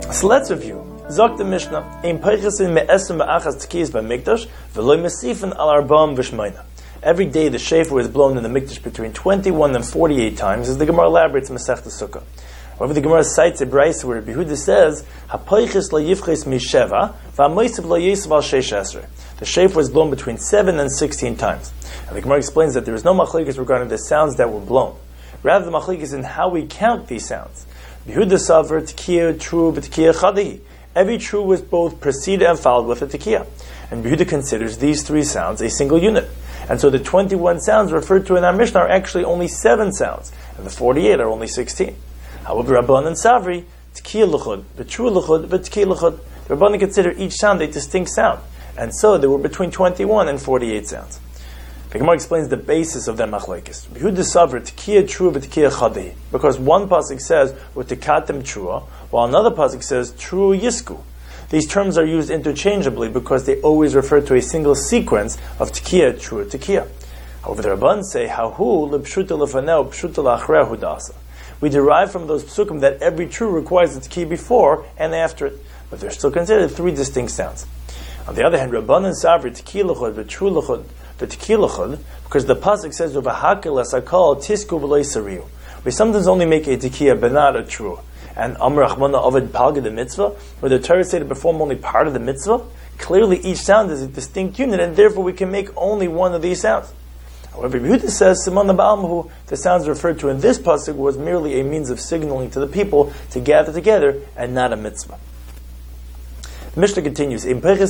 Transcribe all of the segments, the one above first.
So let's review. Zok the Mishnah, Ein Peichesin me'esim ba'achas tkiyas ba'mikdash, v'loi mesifin al arba'am v'shmayna. Every day the shofar is blown in the mikdash between 21 and 48 times, as the Gemara elaborates in Masechta Sukkah. However, the Gemara cites a brayso where Yehuda says, "Ha'peiches lo yifches misheva, v'amoisiv lo yisav al sheish esrei." The shofar was blown between 7 and 16 times. And the Gemara explains that there is no machlekes regarding the sounds that were blown. Rather, the machlekes is in how we count these sounds. Yehuda savar tekiyah true b'tekiyah chadi. Every true was both preceded and followed with a tekiyah. And Yehuda considers these three sounds a single unit. And so the 21 sounds referred to in our Mishnah are actually only 7 sounds, and the 48 are only 16. However, Rabban and Savri, tekiyah l'chud, b'true l'chud, b'tekiyah l'chud. The Rabbanan consider each sound a distinct sound. And so there were between 21 and 48 sounds. The Gemara explains the basis of their machlekes. Yehuda savar tekiyah true v'tekiyah chadi, because one pasuk says u'tekatem trua, while another pasuk says true yisku. These terms are used interchangeably because they always refer to a single sequence of tekiyah true tekiyah. However, the Rabban say hahu l'pshuta lefaneu pshuta la'achrehu dasa. We derive from those psukim that every true requires the tekiyah before and after it, but they're still considered 3 distinct sounds. On the other hand, Rabban and Savri tekiyah l'chud v'true l'chud v'tekiyah, because the pasuk says v'hakel asakol tisku v'lo yisariu. We sometimes only make a tekiyah but not a true. And Amr Achmana Ovid Palga the mitzvah, where the Torah say to perform only part of the mitzvah, clearly each sound is a distinct unit, and therefore we can make only one of these sounds. However, Yehuda says Simon Ba'almahu, the sounds referred to in this pasuk was merely a means of signaling to the people to gather together and not a mitzvah. The Mishnah continues, there were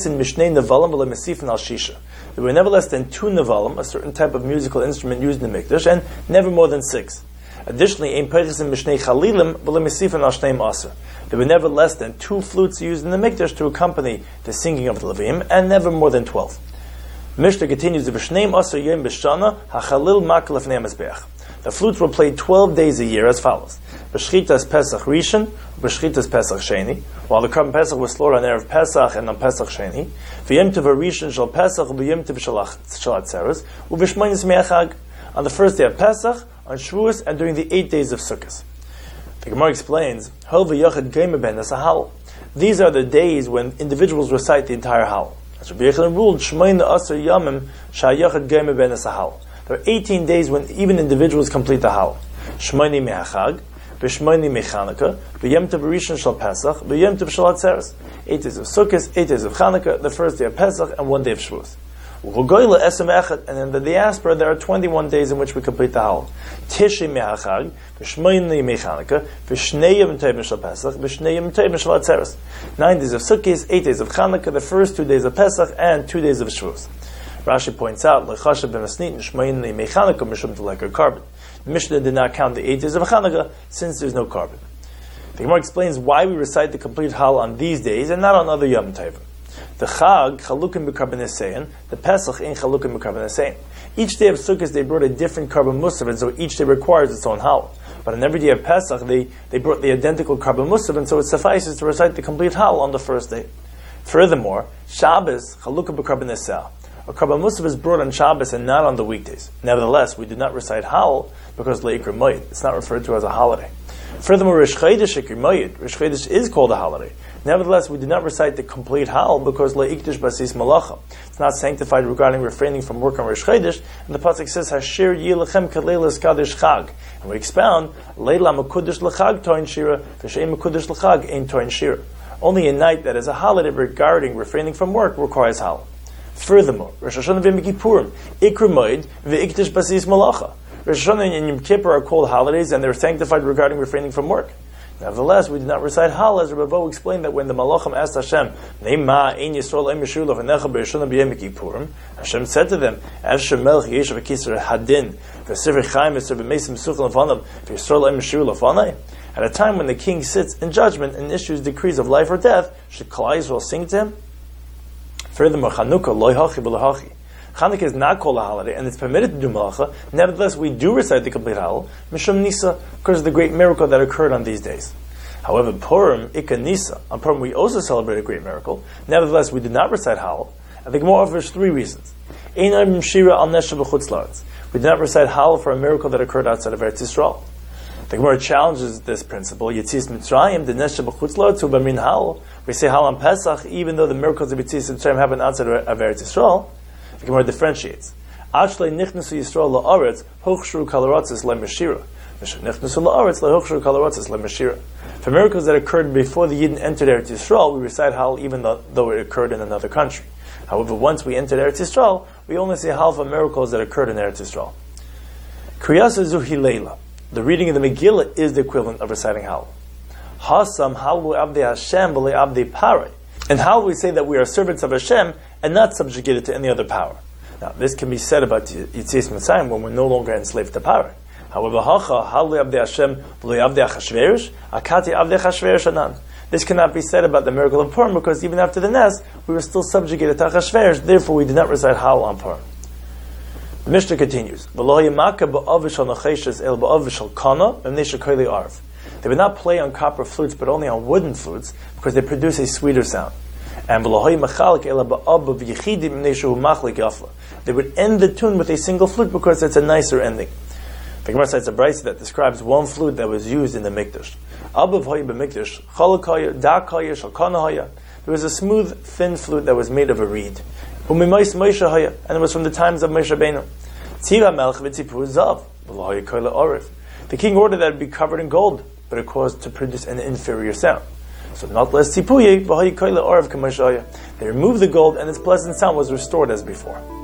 never less than 2 nevalim, a certain type of musical instrument used in the mikdash, and never more than 6. Additionally, there were never less than 2 flutes used in the mikdash to accompany the singing of the Levim, and never more than 12. The Mishnah continues, the flutes were played 12 days a year as follows. B'shchitas Pesach Rishon, B'shchitas Pesach Sheni, while the Korban Pesach was slaughtered on Erev Pesach and on Pesach Sheni, V'yem Tov Rishon Shal Pesach, V'yem Tov Shal Atzeres, U'B'shmoynis Me'achag, on the first day of Pesach, on Shavuos, and during the 8 days of Sukkot. The Gemara explains, these are the days when individuals recite the entire Hal. As Rabbi Yochanan ruled, there are 18 days when even individuals complete the Hal. Shmoini me'achag, v'shmoini me'chanukah, v'yem tov rishon shal Pesach, v'yem tov shal Atzeres. 8 days of Sukkot, 8 days of Chanukah, the first day of Pesach, and 1 day of Shavuos. And in the diaspora there are 21 days in which we complete the Hal. Tishi me'achag, v'shmoini me'chanukah, v'shnei tov shal Pesach, v'shnei tov shal Atzeres. 9 days of Sukkot, 8 days of Chanukah, the first 2 days of Pesach, and 2 days of Shavuos. Rashi points out, carbon. The Mishnah did not count the 8 days of Chanukah since there's no carbon. The Gemara explains why we recite the complete Hal on these days and not on other Yom Tovim. The Chag, Chalukim b'Karban Nesein, the Pesach in Chalukim b'Karban Nesein. Each day of Sukkot they brought a different Karban Musaf, and so each day requires its own Hal. But on every day of Pesach they brought the identical Karban Musaf, and so it suffices to recite the complete Hal on the first day. Furthermore, Shabbos, Chalukim b'Karban Nesein. A Karban Musaf is brought on Shabbos and not on the weekdays. Nevertheless, we do not recite Hal because Le'ikr Moed. It's not referred to as a holiday. Furthermore, Rosh Chodesh Ikr Moed. Rosh Chodesh is called a holiday. Nevertheless, we do not recite the complete Hal because Le'ikdish Basis Malacha. It's not sanctified regarding refraining from work on Rosh Chodesh, and the pasuk says Hashir Yilachem Kaleilas Kadesh Chag. And we expound Leila Makudesh L'Chag Toin Shira, V'Sheim Makudesh L'Chag Ein Toin Shira. Only a night that is a holiday regarding refraining from work requires Hal. Furthermore, Rosh Hashanah v'Yom Kippurim, Ikr Moed v'Ikdish Basis Malacha. Rosh Hashanah and Yom Kippur are called holidays, and they're sanctified regarding refraining from work. Nevertheless, we do not recite Hal, as Rabbi Vo explained that when the Malachim asked Hashem, Ne'ma ein Yisrael ein Meshul v'necha b'Rosh Hashanah b'Yom Kippurim, Hashem said to them, Avshem Melech Yeshav v'Kisar Hadin v'Sivir Chaim v'Sivir Mesim Suchel Avanav v'Yisrael ein Meshul Avanai. At a time when the king sits in judgment and issues decrees of life or death, should Klal Yisrael sing to him? Furthermore, Chanukah loy hachi b'lahachi. Chanukah is not called a holiday, and it's permitted to do malacha. Nevertheless, we do recite the complete Hal, Mishum Nisa, because of the great miracle that occurred on these days. However, Purim, Ika Nisa, on Purim we also celebrate a great miracle. Nevertheless, we do not recite Hal. And the Gemara offers 3 reasons. We do not recite Hal for a miracle that occurred outside of Eretz Yisrael. The Gemara challenges this principle. Yitzis Mitzrayim, the Nesha B'chutz La'artzu B'min Hal. We say Hal on Pesach, even though the miracles of Yitzis Mitzrayim happen outside of Eretz Yisrael. The Gemara differentiates. Achlei nichnasu Yisrael la'aretz hochshru kalarotzis le'meshira. Nichnasu la'aretz le'hochshru kalarotzis le'meshira. For miracles that occurred before the Yidden entered Eretz Yisrael, we recite Hal even though it occurred in another country. However, once we entered Eretz Yisrael, we only say Hal for miracles that occurred in Eretz Yisrael. Kriyasa Zuhi Leila. The reading of the Megillah is the equivalent of reciting Hal. Hasam Halu Abdi Hashem B'le Abdi Pare. And how we say that we are servants of Hashem and not subjugated to any other power. Now, this can be said about Yitzis Mitzrayim when we're no longer enslaved to power. However, Hacha Halu Abdi Hashem B'le Abdi Achashverosh Akati Abdi Achashverosh Anan. This cannot be said about the miracle of Purim because even after the Nes, we were still subjugated to Achashverosh. Therefore, we did not recite Hal on Purim. The Mishnah continues. They would not play on copper flutes, but only on wooden flutes, because they produce a sweeter sound. And they would end the tune with a single flute because it's a nicer ending. The Gemara cites a brayso that describes one flute that was used in the Mikdash. There was a smooth, thin flute that was made of a reed. And it was from the times of Moshe Rabbeinu. The king ordered that it be covered in gold, but it caused to produce an inferior sound. So not less tipuye, they removed the gold and its pleasant sound was restored as before.